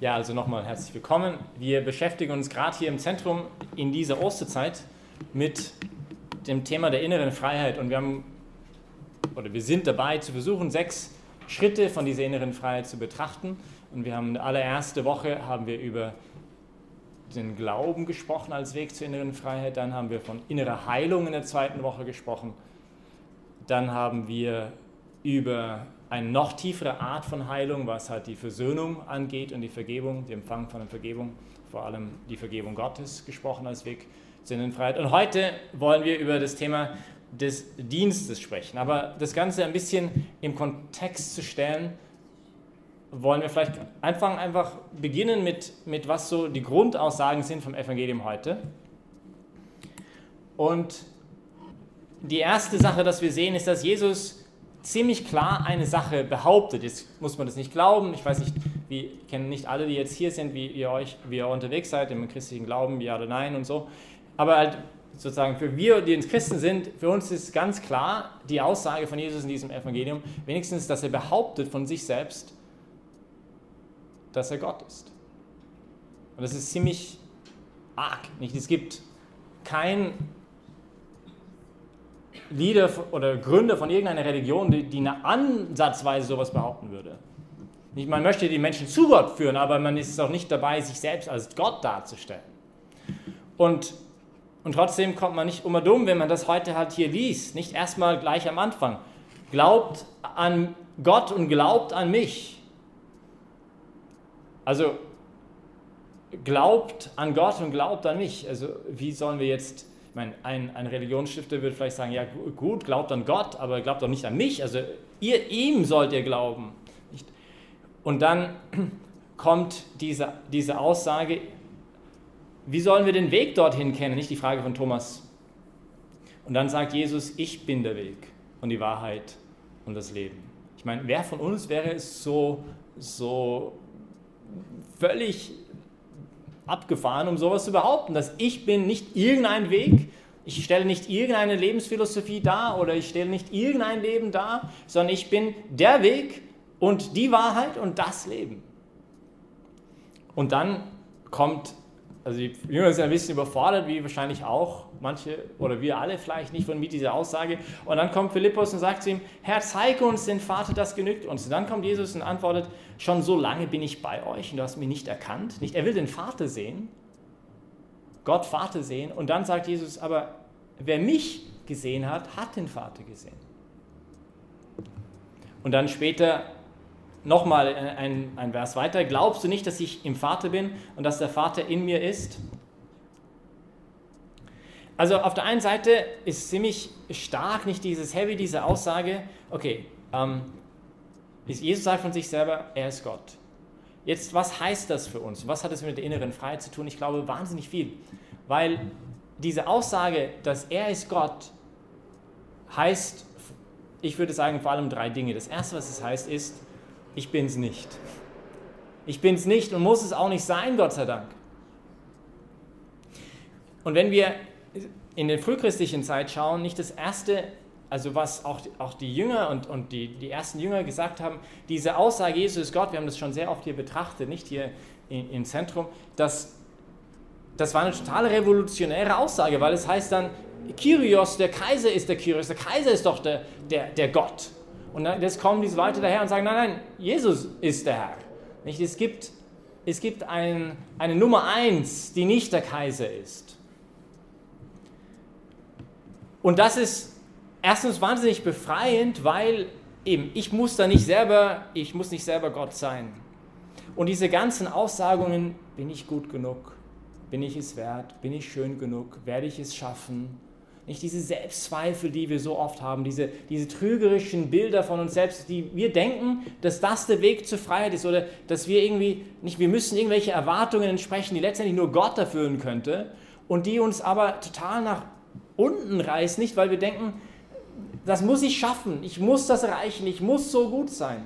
Ja, also nochmal herzlich willkommen. Wir beschäftigen uns gerade hier im Zentrum in dieser Osterzeit mit dem Thema der inneren Freiheit und wir sind dabei zu versuchen, 6 Schritte von dieser inneren Freiheit zu betrachten. Und wir haben in der allerersten Woche über den Glauben gesprochen als Weg zur inneren Freiheit, dann haben wir von innerer Heilung in der zweiten Woche gesprochen, dann haben wir über eine noch tiefere Art von Heilung, was halt die Versöhnung angeht und die Vergebung, die Empfang von der Vergebung, vor allem die Vergebung Gottes gesprochen als Weg zur inneren Freiheit. Und heute wollen wir über das Thema des Dienstes sprechen. Aber das Ganze ein bisschen im Kontext zu stellen, wollen wir vielleicht einfach beginnen mit was so die Grundaussagen sind vom Evangelium heute. Und die erste Sache, dass wir sehen, ist, dass Jesus ziemlich klar eine Sache behauptet. Jetzt muss man das nicht glauben. Ich weiß nicht, wir kennen nicht alle, die jetzt hier sind, wie ihr unterwegs seid im christlichen Glauben, ja oder nein und so. Aber halt sozusagen für wir, die Christen sind, für uns ist ganz klar die Aussage von Jesus in diesem Evangelium, wenigstens, dass er behauptet von sich selbst, dass er Gott ist. Und das ist ziemlich arg. Nicht? Es gibt kein Leader oder Gründer von irgendeiner Religion, die eine ansatzweise sowas behaupten würde. Nicht, man möchte die Menschen zu Gott führen, aber man ist auch nicht dabei, sich selbst als Gott darzustellen. Und trotzdem kommt man nicht dumm, wenn man das heute halt hier liest. Nicht erstmal gleich am Anfang. Glaubt an Gott und glaubt an mich. Also glaubt an Gott und glaubt an mich. Also wie sollen wir jetzt... Ich meine, ein Religionsstifter würde vielleicht sagen, ja gut, glaubt an Gott, aber glaubt doch nicht an mich. Also ihm sollt ihr glauben. Und dann kommt diese Aussage, wie sollen wir den Weg dorthin kennen? Nicht die Frage von Thomas. Und dann sagt Jesus, ich bin der Weg und die Wahrheit und das Leben. Ich meine, wer von uns wäre es so völlig abgefahren, um sowas zu behaupten, dass ich bin nicht irgendein Weg, ich stelle nicht irgendeine Lebensphilosophie dar oder ich stelle nicht irgendein Leben dar, sondern ich bin der Weg und die Wahrheit und das Leben. Und dann kommt, also die Jünger sind ein bisschen überfordert, wie wahrscheinlich auch manche oder wir alle vielleicht nicht mit dieser Aussage. Und dann kommt Philippus und sagt zu ihm, Herr, zeige uns den Vater, das genügt uns. Und dann kommt Jesus und antwortet, schon so lange bin ich bei euch und du hast mich nicht erkannt. Nicht, er will den Vater sehen, Gott Vater sehen. Und dann sagt Jesus, aber wer mich gesehen hat, hat den Vater gesehen. Und dann später nochmal ein Vers weiter. Glaubst du nicht, dass ich im Vater bin und dass der Vater in mir ist? Also auf der einen Seite ist ziemlich stark nicht dieses Heavy, diese Aussage, okay, Jesus sagt von sich selber, er ist Gott. Jetzt, was heißt das für uns? Was hat es mit der inneren Freiheit zu tun? Ich glaube, wahnsinnig viel. Weil diese Aussage, dass er ist Gott, heißt, ich würde sagen, vor allem 3 Dinge. Das erste, was es heißt, ist, ich bin es nicht. Ich bin es nicht und muss es auch nicht sein, Gott sei Dank. Und wenn wir in der frühchristlichen Zeit schauen, nicht das Erste, also was auch die Jünger und die ersten Jünger gesagt haben, diese Aussage, Jesus ist Gott, wir haben das schon sehr oft hier betrachtet, nicht hier im Zentrum, das war eine total revolutionäre Aussage, weil es heißt dann, Kyrios, der Kaiser ist der Kyrios, der Kaiser ist doch der Gott. Und jetzt kommen diese Leute daher und sagen, nein, Jesus ist der Herr. Nicht? Es gibt eine Nummer 1, die nicht der Kaiser ist. Und das ist erstens wahnsinnig befreiend, weil eben ich muss nicht selber Gott sein. Und diese ganzen Aussagungen, bin ich gut genug? Bin ich es wert? Bin ich schön genug? Werde ich es schaffen? Nicht diese Selbstzweifel, die wir so oft haben, diese trügerischen Bilder von uns selbst, die wir denken, dass das der Weg zur Freiheit ist oder dass wir wir müssen irgendwelche Erwartungen entsprechen, die letztendlich nur Gott erfüllen könnte und die uns aber total nach unten reißen, nicht, weil wir denken, das muss ich schaffen, ich muss das erreichen, ich muss so gut sein.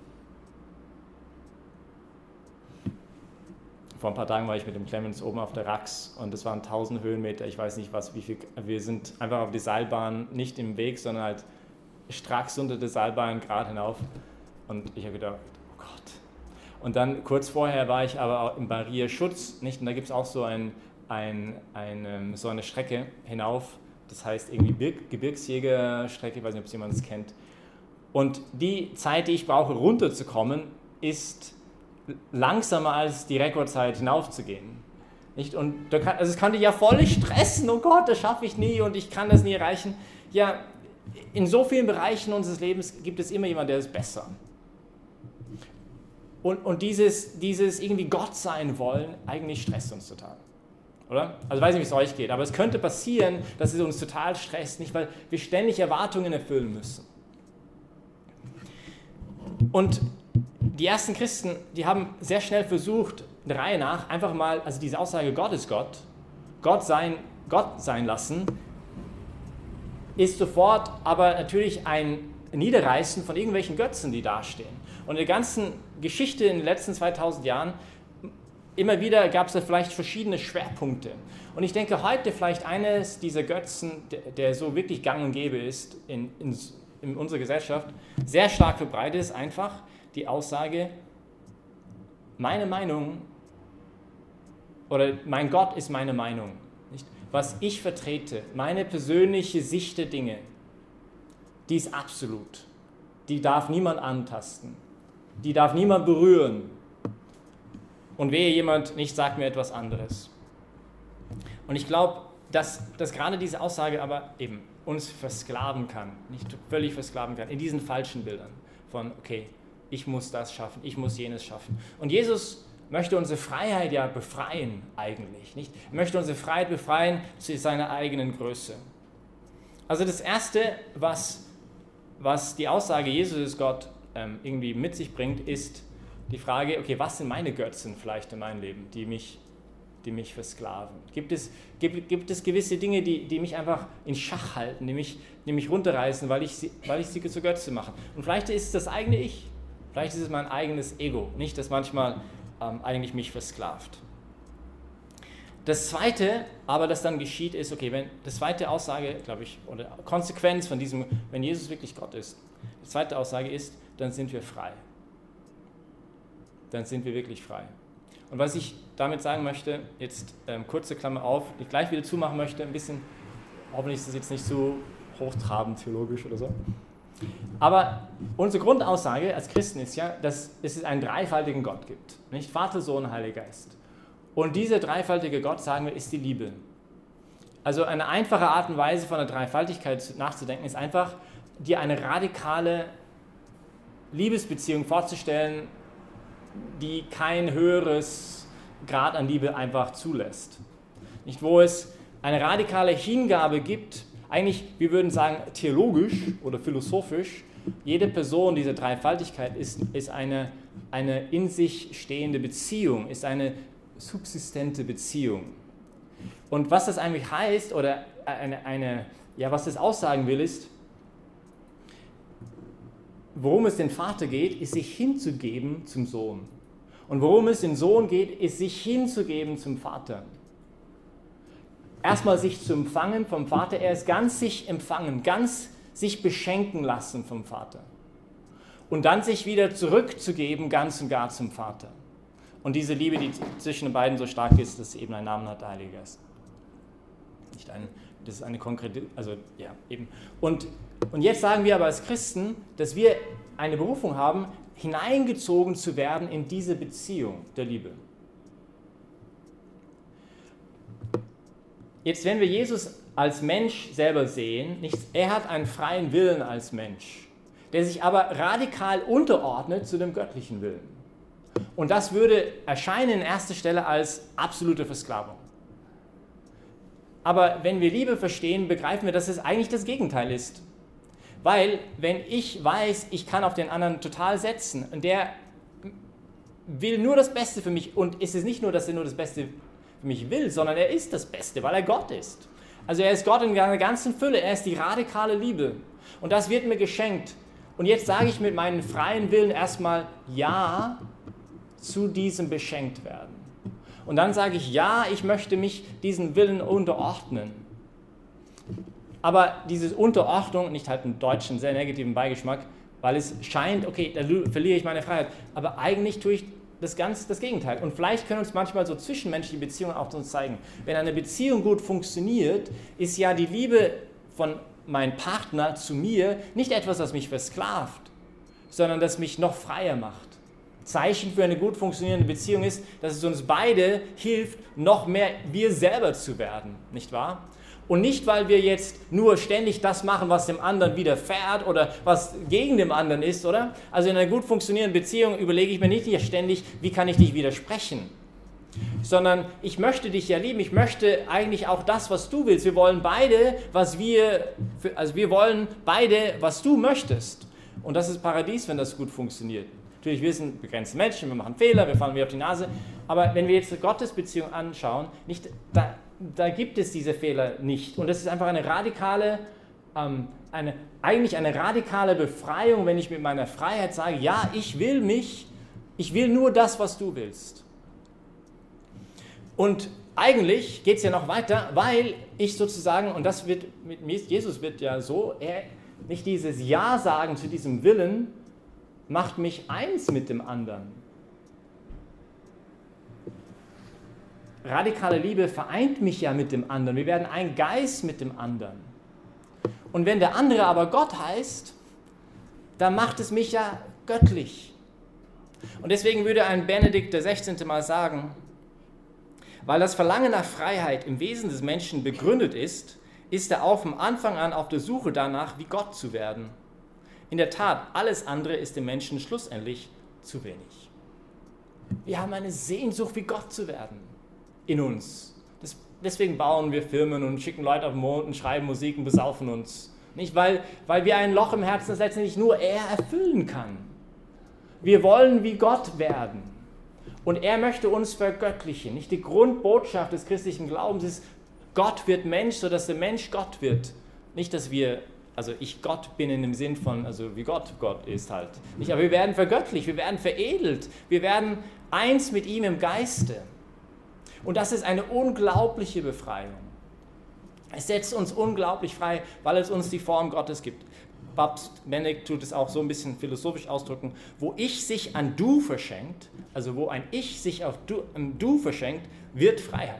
Vor ein paar Tagen war ich mit dem Clemens oben auf der Rax und das waren 1000 Höhenmeter, ich weiß nicht wie viel, wir sind einfach auf die Seilbahn, nicht im Weg, sondern halt stracks unter der Seilbahn gerade hinauf und ich habe gedacht, oh Gott. Und dann kurz vorher war ich aber auch im Barrier Schutz, nicht? Und da gibt es auch so so eine Strecke hinauf, das heißt irgendwie Gebirgsjägerstrecke, ich weiß nicht, ob jemand das kennt. Und die Zeit, die ich brauche, runterzukommen, ist langsamer als die Rekordzeit hinaufzugehen. Nicht? Und es kann dich ja voll stressen, oh Gott, das schaffe ich nie und ich kann das nie erreichen. Ja, in so vielen Bereichen unseres Lebens gibt es immer jemanden, der ist besser. Und dieses irgendwie Gott sein wollen, eigentlich stresst uns total. Oder? Also ich weiß nicht, wie es euch geht, aber es könnte passieren, dass es uns total stresst, nicht? Weil wir ständig Erwartungen erfüllen müssen. Und die ersten Christen, die haben sehr schnell versucht, der Reihe nach, einfach mal, also diese Aussage, Gott ist Gott, Gott sein lassen, ist sofort aber natürlich ein Niederreißen von irgendwelchen Götzen, die dastehen. Und in der ganzen Geschichte in den letzten 2000 Jahren, immer wieder gab es da vielleicht verschiedene Schwerpunkte. Und ich denke, heute vielleicht eines dieser Götzen, der so wirklich gang und gäbe ist in unserer Gesellschaft, sehr stark verbreitet ist, einfach die Aussage, meine Meinung oder mein Gott ist meine Meinung. Nicht? Was ich vertrete, meine persönliche Sicht der Dinge, die ist absolut. Die darf niemand antasten. Die darf niemand berühren. Und wehe jemand nicht sagt mir etwas anderes. Und ich glaube, dass gerade diese Aussage aber eben uns versklaven kann, nicht völlig versklaven kann, in diesen falschen Bildern von, okay, ich muss das schaffen, ich muss jenes schaffen. Und Jesus möchte unsere Freiheit ja befreien eigentlich, nicht? Er möchte unsere Freiheit befreien zu seiner eigenen Größe. Also das Erste, was die Aussage, Jesus ist Gott, irgendwie mit sich bringt, ist die Frage, okay, was sind meine Götzen vielleicht in meinem Leben, die mich versklaven? Gibt es gewisse Dinge, die mich einfach in Schach halten, die mich runterreißen, weil ich sie zur Götze mache? Und vielleicht ist es das eigene Ich, vielleicht ist es mein eigenes Ego, nicht, das manchmal eigentlich mich versklavt. Das Zweite, aber das dann geschieht, ist, okay, wenn das zweite Aussage, glaube ich, oder Konsequenz von diesem, wenn Jesus wirklich Gott ist, die zweite Aussage ist, dann sind wir frei. Dann sind wir wirklich frei. Und was ich damit sagen möchte, jetzt kurze Klammer auf, die ich gleich wieder zumachen möchte, ein bisschen, hoffentlich ist das jetzt nicht so hochtrabend theologisch oder so. Aber unsere Grundaussage als Christen ist ja, dass es einen dreifaltigen Gott gibt. Nicht Vater, Sohn, Heiliger Geist. Und dieser dreifaltige Gott, sagen wir, ist die Liebe. Also eine einfache Art und Weise von der Dreifaltigkeit nachzudenken, ist einfach, dir eine radikale Liebesbeziehung vorzustellen, die kein höheres Grad an Liebe einfach zulässt. Nicht, wo es eine radikale Hingabe gibt, eigentlich, wir würden sagen, theologisch oder philosophisch, jede Person dieser Dreifaltigkeit ist eine in sich stehende Beziehung, ist eine subsistente Beziehung. Und was das eigentlich heißt, oder was das aussagen will, ist, worum es den Vater geht, ist sich hinzugeben zum Sohn. Und worum es den Sohn geht, ist sich hinzugeben zum Vater. Erstmal sich zu empfangen vom Vater, er ist ganz sich empfangen, ganz sich beschenken lassen vom Vater. Und dann sich wieder zurückzugeben, ganz und gar zum Vater. Und diese Liebe, die zwischen den beiden so stark ist, dass sie eben einen Namen hat, der Heilige Geist. Das ist eine konkrete, also ja, eben. Und jetzt sagen wir aber als Christen, dass wir eine Berufung haben, hineingezogen zu werden in diese Beziehung der Liebe. Jetzt, wenn wir Jesus als Mensch selber sehen, er hat einen freien Willen als Mensch, der sich aber radikal unterordnet zu dem göttlichen Willen. Und das würde erscheinen in erster Stelle als absolute Versklavung. Aber wenn wir Liebe verstehen, begreifen wir, dass es eigentlich das Gegenteil ist. Weil, wenn ich weiß, ich kann auf den anderen total setzen und der will nur das Beste für mich, und es ist nicht nur, dass er nur das Beste für mich will, sondern er ist das Beste, weil er Gott ist. Also er ist Gott in seiner ganzen Fülle, er ist die radikale Liebe. Und das wird mir geschenkt. Und jetzt sage ich mit meinem freien Willen erstmal Ja zu diesem beschenkt werden. Und dann sage ich, ja, ich möchte mich diesem Willen unterordnen. Aber diese Unterordnung, nicht halt einen deutschen, sehr negativen Beigeschmack, weil es scheint, okay, da verliere ich meine Freiheit. Aber eigentlich tue ich das Gegenteil. Und vielleicht können uns manchmal so zwischenmenschliche Beziehungen auch uns zeigen. Wenn eine Beziehung gut funktioniert, ist ja die Liebe von meinem Partner zu mir nicht etwas, das mich versklavt, sondern das mich noch freier macht. Zeichen für eine gut funktionierende Beziehung ist, dass es uns beide hilft, noch mehr wir selber zu werden, nicht wahr? Und nicht, weil wir jetzt nur ständig das machen, was dem anderen widerfährt oder was gegen dem anderen ist, oder? Also in einer gut funktionierenden Beziehung überlege ich mir nicht ständig, wie kann ich dich widersprechen, sondern ich möchte dich ja lieben, ich möchte eigentlich auch das, was du willst. Wir wollen beide, wir wollen beide, was du möchtest. Und das ist Paradies, wenn das gut funktioniert. Natürlich, wir sind begrenzte Menschen, wir machen Fehler, wir fallen wie auf die Nase, aber wenn wir jetzt Gottes Beziehung anschauen, da gibt es diese Fehler nicht. Und das ist einfach eine radikale Befreiung, wenn ich mit meiner Freiheit sage, ja, ich will nur das, was du willst. Und eigentlich geht es ja noch weiter, weil ich sozusagen, und das wird mit Jesus wird ja so, nicht dieses Ja sagen zu diesem Willen, macht mich eins mit dem anderen. Radikale Liebe vereint mich ja mit dem anderen. Wir werden ein Geist mit dem anderen. Und wenn der andere aber Gott heißt, dann macht es mich ja göttlich. Und deswegen würde ein Benedikt XVI. Mal sagen, weil das Verlangen nach Freiheit im Wesen des Menschen begründet ist, ist er auch vom Anfang an auf der Suche danach, wie Gott zu werden. In der Tat, alles andere ist dem Menschen schlussendlich zu wenig. Wir haben eine Sehnsucht, wie Gott zu werden in uns. Deswegen bauen wir Firmen und schicken Leute auf den Mond und schreiben Musik und besaufen uns. Nicht, weil wir ein Loch im Herzen, das letztendlich nur er erfüllen kann. Wir wollen wie Gott werden. Und er möchte uns vergöttlichen. Nicht die Grundbotschaft des christlichen Glaubens ist, Gott wird Mensch, sodass der Mensch Gott wird. Nicht, dass ich Gott bin in dem Sinn von, also wie Gott ist halt. Nicht, aber wir werden vergöttlicht, wir werden veredelt, wir werden eins mit ihm im Geiste. Und das ist eine unglaubliche Befreiung. Es setzt uns unglaublich frei, weil es uns die Form Gottes gibt. Papst Benedikt tut es auch so ein bisschen philosophisch ausdrücken, wo Ich sich an Du verschenkt, also wo ein Ich sich auf Du verschenkt, wird Freiheit.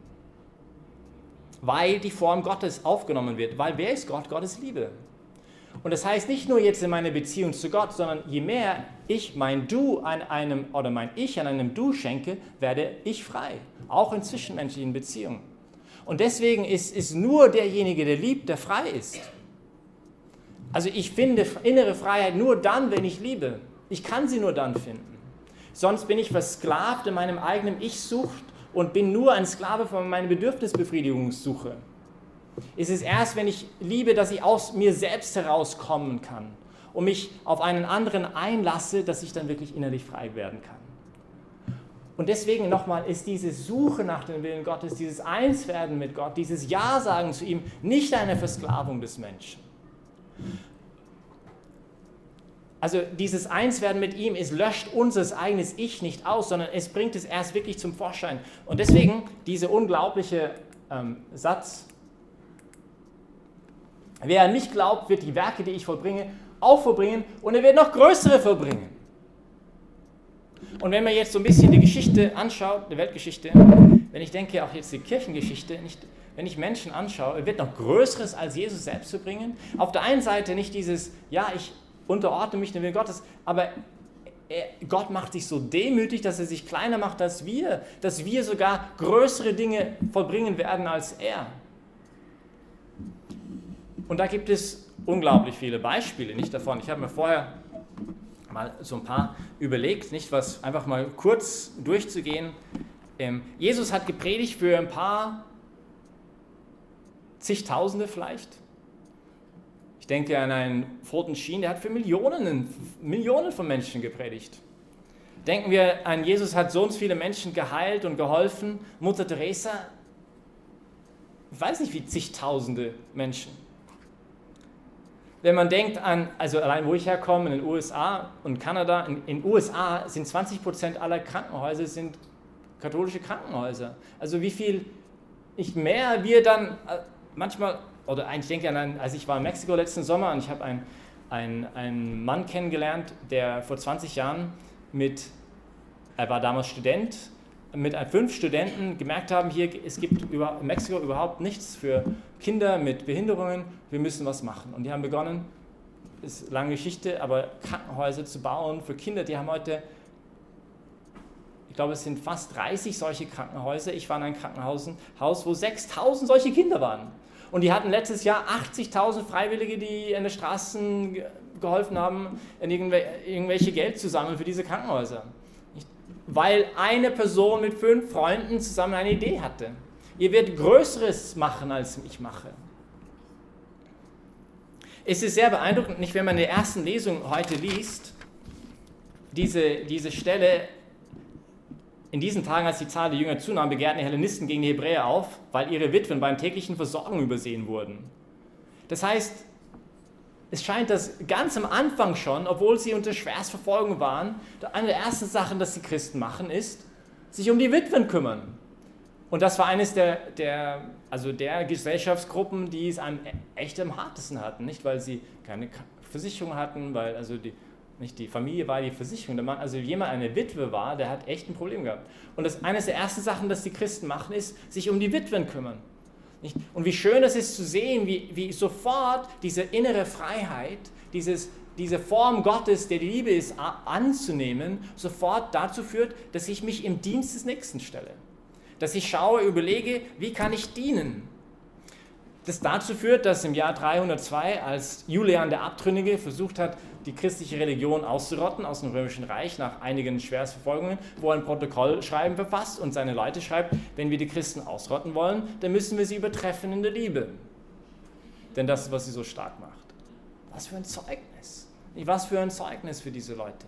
Weil die Form Gottes aufgenommen wird. Weil wer ist Gott? Gott ist Liebe. Und das heißt nicht nur jetzt in meiner Beziehung zu Gott, sondern je mehr ich mein Du an einem Du schenke, werde ich frei. Auch in zwischenmenschlichen Beziehungen. Und deswegen ist nur derjenige, der liebt, der frei ist. Also ich finde innere Freiheit nur dann, wenn ich liebe. Ich kann sie nur dann finden. Sonst bin ich versklavt in meinem eigenen Ich-Sucht und bin nur ein Sklave von meiner Bedürfnisbefriedigungssuche. Es ist erst, wenn ich liebe, dass ich aus mir selbst herauskommen kann und mich auf einen anderen einlasse, dass ich dann wirklich innerlich frei werden kann. Und deswegen nochmal ist diese Suche nach dem Willen Gottes, dieses Einswerden mit Gott, dieses Ja sagen zu ihm, nicht eine Versklavung des Menschen. Also dieses Einswerden mit ihm, es löscht unser eigenes Ich nicht aus, sondern es bringt es erst wirklich zum Vorschein. Und deswegen dieser unglaubliche Satz, wer an mich glaubt, wird die Werke, die ich vollbringe, auch vollbringen und er wird noch größere vollbringen. Und wenn man jetzt so ein bisschen die Geschichte anschaut, die Weltgeschichte, wenn ich denke, auch jetzt die Kirchengeschichte, wenn ich Menschen anschaue, er wird noch Größeres als Jesus selbst zu bringen. Auf der einen Seite nicht dieses, ja, ich unterordne mich dem Willen Gottes, aber Gott macht sich so demütig, dass er sich kleiner macht als wir, dass wir sogar größere Dinge vollbringen werden als er. Und da gibt es unglaublich viele Beispiele, nicht davon. Ich habe mir vorher mal so ein paar überlegt, nicht was einfach mal kurz durchzugehen. Jesus hat gepredigt für ein paar zigtausende vielleicht. Ich denke an einen Fulton Sheen, der hat für Millionen von Menschen gepredigt. Denken wir an Jesus hat so viele Menschen geheilt und geholfen. Mutter Teresa, ich weiß nicht wie zigtausende Menschen. Wenn man denkt an, also allein wo ich herkomme, in den USA und Kanada, in den USA sind 20% aller Krankenhäuser sind katholische Krankenhäuser. Also wie viel nicht mehr wir dann manchmal, oder ich denke an, als ich war in Mexiko letzten Sommer und ich habe einen Mann kennengelernt, der vor 20 Jahren mit er war damals Student, mit 5 Studenten gemerkt haben, es gibt in Mexiko überhaupt nichts für Kinder mit Behinderungen, wir müssen was machen. Und die haben begonnen, ist eine lange Geschichte, aber Krankenhäuser zu bauen für Kinder. Die haben heute, ich glaube, es sind fast 30 solche Krankenhäuser. Ich war in einem Krankenhaus, wo 6.000 solche Kinder waren. Und die hatten letztes Jahr 80.000 Freiwillige, die an den Straßen geholfen haben, irgendwelche Geld zu sammeln für diese Krankenhäuser. Weil eine Person mit 5 Freunden zusammen eine Idee hatte. Ihr werdet Größeres machen, als ich mache. Es ist sehr beeindruckend, nicht, wenn man in der ersten Lesung heute liest, diese Stelle: In diesen Tagen, als die Zahl der Jünger zunahm, begehrten die Hellenisten gegen die Hebräer auf, weil ihre Witwen beim täglichen Versorgung übersehen wurden. Das heißt, es scheint, dass ganz am Anfang schon, obwohl sie unter schwerster Verfolgung waren, eine der ersten Sachen, die die Christen machen, ist, sich um die Witwen kümmern. Und das war eines der Gesellschaftsgruppen, die es einem echt am hartesten hatten. Nicht, weil sie keine Versicherung hatten, weil nicht die Familie war die Versicherung. Der Mann, also jemand eine Witwe war, der hat echt ein Problem gehabt. Und eines der ersten Sachen, die die Christen machen, ist, sich um die Witwen kümmern. Nicht? Und wie schön es ist zu sehen, wie sofort diese innere Freiheit, diese Form Gottes, der die Liebe ist, anzunehmen, sofort dazu führt, dass ich mich im Dienst des Nächsten stelle. Dass ich überlege, wie kann ich dienen? Das dazu führt, dass im Jahr 302, als Julian der Abtrünnige versucht hat, die christliche Religion auszurotten aus dem Römischen Reich nach einigen Schwerstverfolgungen, wo er ein Protokollschreiben verfasst und seine Leute schreibt: Wenn wir die Christen ausrotten wollen, dann müssen wir sie übertreffen in der Liebe. Denn das ist, was sie so stark macht. Was für ein Zeugnis. Was für ein Zeugnis für diese Leute.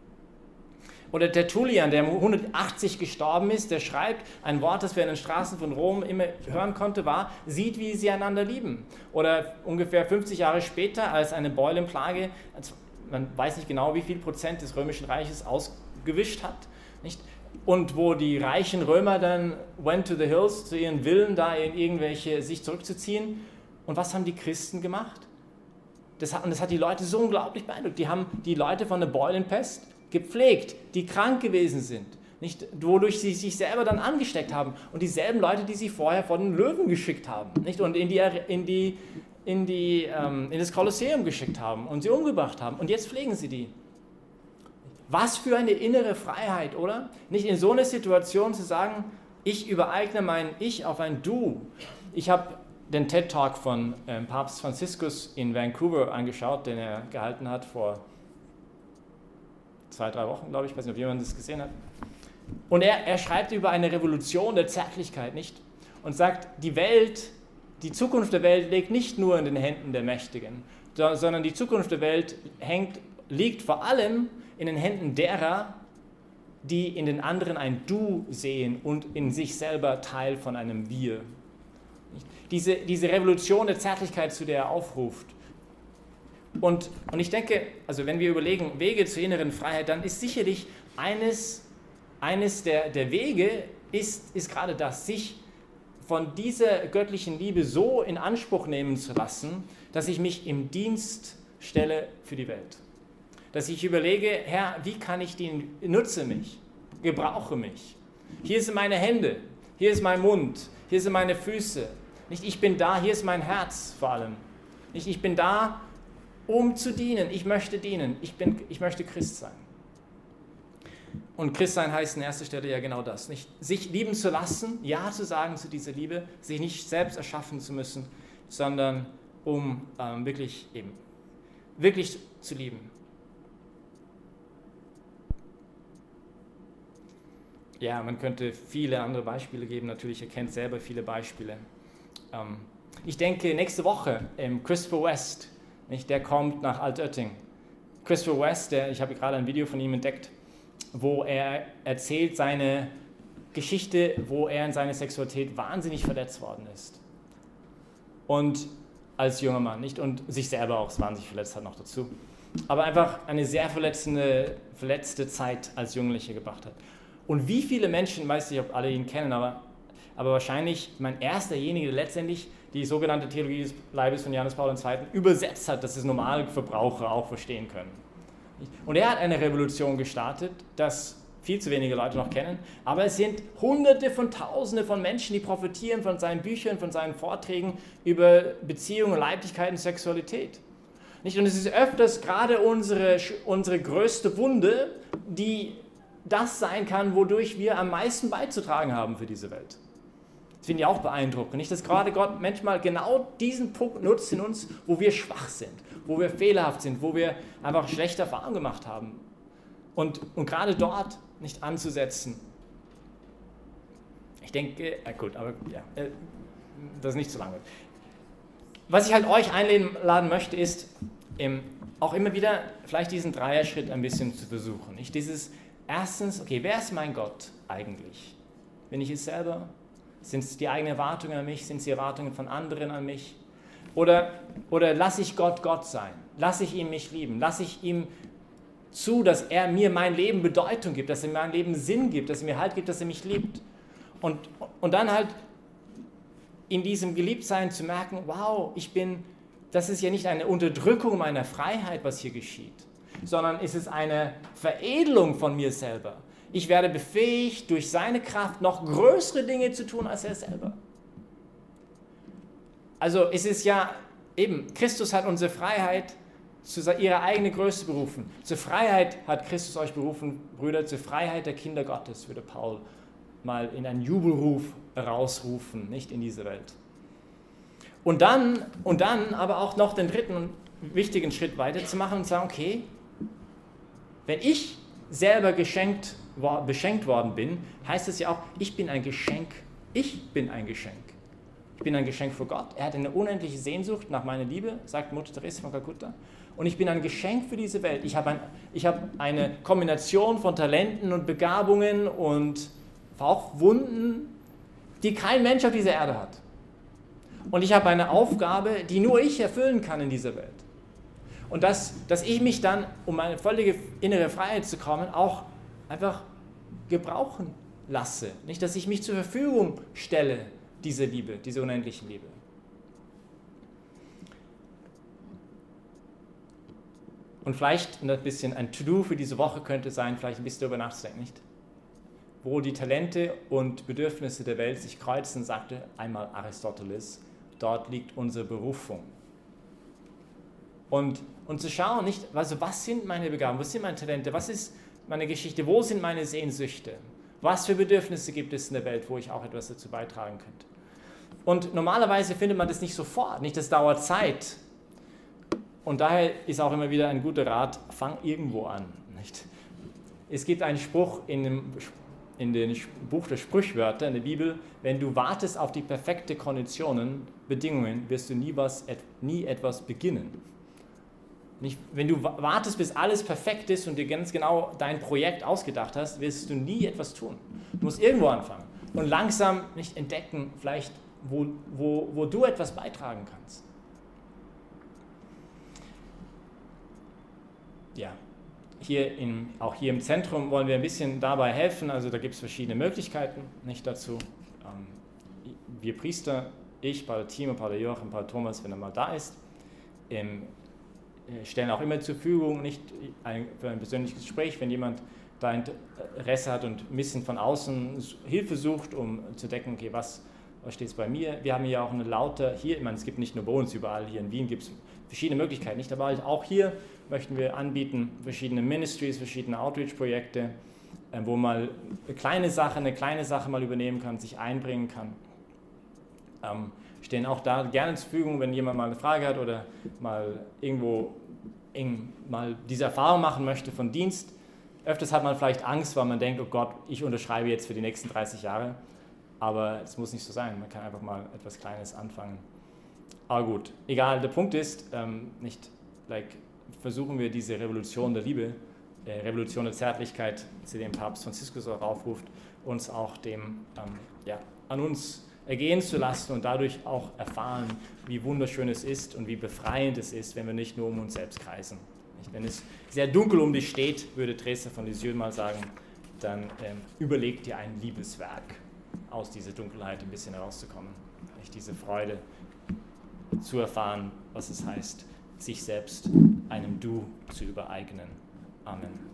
Oder Tertullian, der 180 gestorben ist, der schreibt, ein Wort, das wir in den Straßen von Rom immer hören konnte, war: Sieht, wie sie einander lieben. Oder ungefähr 50 Jahre später, als eine Beulenplage, man weiß nicht genau, wie viel Prozent des Römischen Reiches ausgewischt hat, nicht? Und wo die reichen Römer dann went to the hills, zu ihren Villen, da in irgendwelche sich zurückzuziehen. Und was haben die Christen gemacht? Das hat die Leute so unglaublich beeindruckt. Die haben die Leute von der Beulenpest gepflegt, die krank gewesen sind, nicht, wodurch sie sich selber dann angesteckt haben. Und dieselben Leute, die sie vorher vor den Löwen geschickt haben, nicht, und in das Kolosseum geschickt haben und sie umgebracht haben. Und jetzt pflegen sie die. Was für eine innere Freiheit, oder? Nicht in so einer Situation zu sagen, ich übereigne mein Ich auf ein Du. Ich habe den TED-Talk von Papst Franziskus in Vancouver angeschaut, den er gehalten hat vor 2-3 Wochen, glaube ich weiß nicht, ob jemand das gesehen hat. Und er schreibt über eine Revolution der Zärtlichkeit, nicht? Und sagt, die Zukunft der Welt liegt nicht nur in den Händen der Mächtigen, sondern die Zukunft der Welt liegt vor allem in den Händen derer, die in den anderen ein Du sehen und in sich selber Teil von einem Wir. Diese Revolution der Zärtlichkeit, zu der er aufruft. Und ich denke, also wenn wir überlegen, Wege zur inneren Freiheit, dann ist sicherlich eines der Wege, ist gerade das, sich von dieser göttlichen Liebe so in Anspruch nehmen zu lassen, dass ich mich im Dienst stelle für die Welt. Dass ich überlege, Herr, wie kann ich dienen? Nutze mich, gebrauche mich. Hier sind meine Hände, hier ist mein Mund, hier sind meine Füße. Nicht, ich bin da, hier ist mein Herz vor allem. Nicht, ich bin da, um zu dienen. Ich möchte dienen. Ich möchte Christ sein. Und Christ sein heißt in erster Stelle ja genau das. Nicht sich lieben zu lassen, Ja zu sagen zu dieser Liebe, sich nicht selbst erschaffen zu müssen, sondern um wirklich zu lieben. Ja, man könnte viele andere Beispiele geben. Natürlich, ihr kennt selber viele Beispiele. Ich denke, nächste Woche Christopher West, nicht, der kommt nach Altötting. Christopher West, ich habe gerade ein Video von ihm entdeckt, wo er erzählt seine Geschichte, wo er in seiner Sexualität wahnsinnig verletzt worden ist. Und als junger Mann, nicht? Und sich selber auch wahnsinnig verletzt hat noch dazu. Aber einfach eine sehr verletzte Zeit als Jugendlicher gebracht hat. Und wie viele Menschen, weiß nicht, ob alle ihn kennen, aber wahrscheinlich derjenige, der letztendlich die sogenannte Theologie des Leibes von Johannes Paul II. Übersetzt hat, dass es normale Verbraucher auch verstehen können. Und er hat eine Revolution gestartet, dass viel zu wenige Leute noch kennen, aber es sind Hunderte von Tausende von Menschen, die profitieren von seinen Büchern, von seinen Vorträgen über Beziehungen, Leiblichkeit und Sexualität. Nicht? Und es ist öfters gerade unsere größte Wunde, die das sein kann, wodurch wir am meisten beizutragen haben für diese Welt. Das finde ich auch beeindruckend. Nicht, dass gerade Gott manchmal genau diesen Punkt nutzt in uns, wo wir schwach sind, wo wir fehlerhaft sind, wo wir einfach schlechte Erfahrungen gemacht haben. Und gerade dort nicht anzusetzen. Ich denke, gut, aber ja, das ist nicht so lange. Was ich halt euch einladen möchte, ist auch immer wieder vielleicht diesen Dreierschritt ein bisschen zu versuchen. Nicht dieses erstens, okay, wer ist mein Gott eigentlich? Bin ich es selber? Sind es die eigenen Erwartungen an mich? Sind es die Erwartungen von anderen an mich? Oder lasse ich Gott Gott sein? Lasse ich ihn mich lieben? Lasse ich ihm zu, dass er mir mein Leben Bedeutung gibt, dass er mir mein Leben Sinn gibt, dass er mir Halt gibt, dass er mich liebt? Und dann halt in diesem Geliebtsein zu merken, wow, das ist ja nicht eine Unterdrückung meiner Freiheit, was hier geschieht, sondern es ist eine Veredelung von mir selber. Ich werde befähigt, durch seine Kraft noch größere Dinge zu tun als er selber. Also es ist ja eben, Christus hat unsere Freiheit zu ihrer eigenen Größe berufen. Zur Freiheit hat Christus euch berufen, Brüder, zur Freiheit der Kinder Gottes, würde Paul mal in einen Jubelruf rausrufen, nicht in diese Welt. Und dann aber auch noch den dritten wichtigen Schritt weiterzumachen und zu sagen, okay, wenn ich selber beschenkt worden bin, heißt es ja auch, ich bin ein Geschenk. Ich bin ein Geschenk. Ich bin ein Geschenk für Gott. Er hat eine unendliche Sehnsucht nach meiner Liebe, sagt Mutter Teresa von Kalkutta. Und ich bin ein Geschenk für diese Welt. Ich habe eine Kombination von Talenten und Begabungen und auch Wunden, die kein Mensch auf dieser Erde hat. Und ich habe eine Aufgabe, die nur ich erfüllen kann in dieser Welt. Und dass ich mich dann, um meine völlige innere Freiheit zu kommen, auch einfach gebrauchen lasse. Nicht, dass ich mich zur Verfügung stelle, diese Liebe, diese unendliche Liebe. Und vielleicht ein bisschen ein To-Do für diese Woche könnte sein, vielleicht ein bisschen darüber nachzudenken, nicht? Wo die Talente und Bedürfnisse der Welt sich kreuzen, sagte einmal Aristoteles, dort liegt unsere Berufung. Und zu schauen, nicht, also was sind meine Begabungen, was sind meine Talente, was ist meine Geschichte, wo sind meine Sehnsüchte, was für Bedürfnisse gibt es in der Welt, wo ich auch etwas dazu beitragen könnte. Und normalerweise findet man das nicht sofort, nicht, das dauert Zeit. Und daher ist auch immer wieder ein guter Rat, fang irgendwo an. Nicht? Es gibt einen Spruch in dem Buch der Sprichwörter in der Bibel, wenn du wartest auf die perfekte Bedingungen, wirst du nie etwas beginnen. Nicht, wenn du wartest, bis alles perfekt ist und dir ganz genau dein Projekt ausgedacht hast, wirst du nie etwas tun. Du musst irgendwo anfangen und langsam nicht entdecken, vielleicht wo du etwas beitragen kannst. Ja, auch hier im Zentrum wollen wir ein bisschen dabei helfen, also da gibt es verschiedene Möglichkeiten nicht dazu. Wir Priester, ich, Pater Timo, Pater Joachim, Pater Thomas, wenn er mal da ist, stellen auch immer zur Verfügung, nicht für ein persönliches Gespräch, wenn jemand da Interesse hat und ein bisschen von außen Hilfe sucht, um zu decken, okay, was steht es bei mir. Wir haben hier auch ich meine, es gibt nicht nur bei uns, überall hier in Wien gibt es verschiedene Möglichkeiten, nicht, aber halt auch hier möchten wir anbieten, verschiedene Ministries, verschiedene Outreach-Projekte, wo man eine kleine Sache mal übernehmen kann, sich einbringen kann. Stehen auch da gerne zur Verfügung, wenn jemand mal eine Frage hat oder mal irgendwo mal diese Erfahrung machen möchte von Dienst. Öfters hat man vielleicht Angst, weil man denkt, oh Gott, ich unterschreibe jetzt für die nächsten 30 Jahre. Aber es muss nicht so sein, man kann einfach mal etwas Kleines anfangen. Aber gut, egal, der Punkt ist, versuchen wir diese Revolution der Liebe, Revolution der Zärtlichkeit, zu dem Papst Franziskus auch aufruft, uns auch an uns ergehen zu lassen und dadurch auch erfahren, wie wunderschön es ist und wie befreiend es ist, wenn wir nicht nur um uns selbst kreisen. Wenn es sehr dunkel um dich steht, würde Teresa von Lisieux mal sagen, dann überleg dir ein Liebeswerk, aus dieser Dunkelheit ein bisschen herauszukommen. Diese Freude zu erfahren, was es heißt, sich selbst einem Du zu übereignen. Amen.